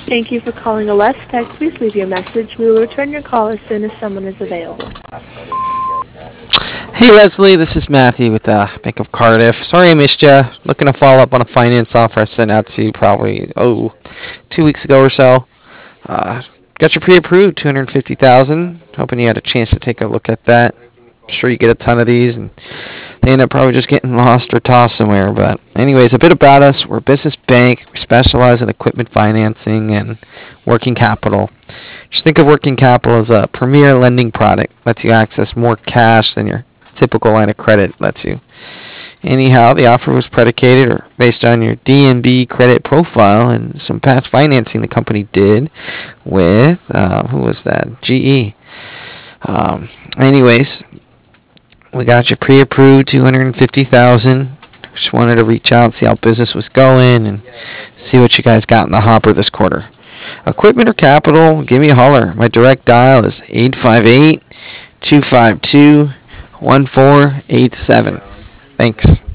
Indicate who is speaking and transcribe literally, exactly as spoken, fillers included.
Speaker 1: Thank you for calling Alestec. Please leave your message. We will return your call as soon as someone is available.
Speaker 2: Hey Leslie, this is Matthew with uh, Bank of Cardiff. Sorry I missed you. Looking to follow up on a finance offer I sent out to you probably, oh, two weeks ago or so. Uh, got your pre-approved, two hundred fifty thousand dollars. Hoping you had a chance to take a look at that. I'm sure you get a ton of these, and they end up probably just getting lost or tossed somewhere. But anyways, a bit about us. We're a business bank. We specialize in equipment financing and working capital. Just think of working capital as a premier lending product. Lets you access more cash than your typical line of credit lets you. Anyhow, the offer was predicated or based on your D N B credit profile and some past financing the company did with, uh, who was that? G E. Um, anyways, we got you pre-approved, two hundred fifty thousand dollars. Just wanted to reach out, see how business was going, and see what you guys got in the hopper this quarter. Equipment or capital, give me a holler. My direct dial is eight five eight, two five two, one four eight seven. Thanks.